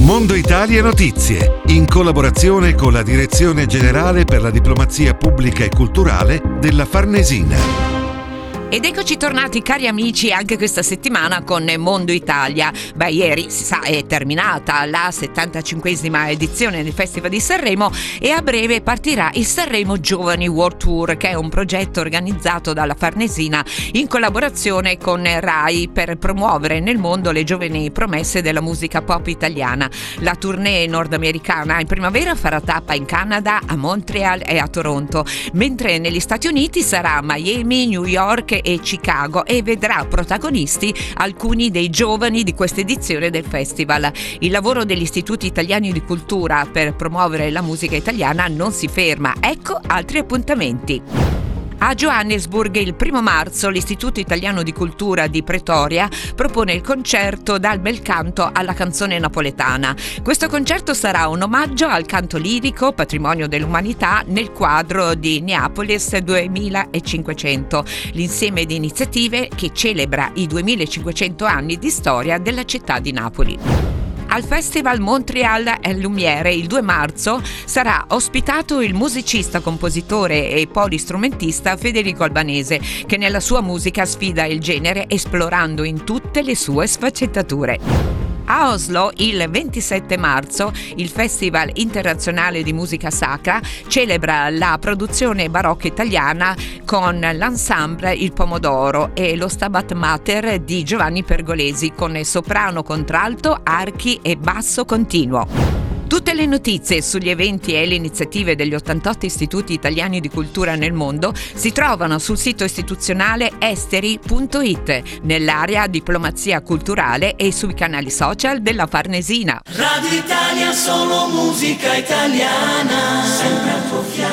Mondo Italia Notizie, in collaborazione con la Direzione Generale per la Diplomazia Pubblica e Culturale della Farnesina. Ed eccoci tornati, cari amici, anche questa settimana con Mondo Italia. Ieri si sa è terminata la 75esima edizione del Festival di Sanremo e a breve partirà il Sanremo Giovani World Tour, che è un progetto organizzato dalla Farnesina in collaborazione con Rai per promuovere nel mondo le giovani promesse della musica pop italiana. La tournée nordamericana in primavera farà tappa in Canada, a Montreal e a Toronto, mentre negli Stati Uniti sarà a Miami, New York e Chicago e vedrà protagonisti alcuni dei giovani di questa edizione del festival. Il lavoro degli istituti italiani di cultura per promuovere la musica italiana non si ferma. Ecco altri appuntamenti. A Johannesburg il 1 marzo l'Istituto Italiano di Cultura di Pretoria propone il concerto Dal bel canto alla canzone napoletana. Questo concerto sarà un omaggio al canto lirico, patrimonio dell'umanità, nel quadro di Neapolis 2500, l'insieme di iniziative che celebra i 2500 anni di storia della città di Napoli. Al Festival Montreal Lumiere il 2 marzo sarà ospitato il musicista, compositore e polistrumentista Federico Albanese, che nella sua musica sfida il genere esplorando in tutte le sue sfaccettature. A Oslo, il 27 marzo, il Festival Internazionale di Musica Sacra celebra la produzione barocca italiana con l'ensemble Il Pomodoro e lo Stabat Mater di Giovanni Pergolesi con soprano, contralto, archi e basso continuo. Tutte le notizie sugli eventi e le iniziative degli 88 istituti italiani di cultura nel mondo si trovano sul sito istituzionale esteri.it, nell'area diplomazia culturale e sui canali social della Farnesina. Radio Italia, solo musica italiana, sempre a tuo fianco.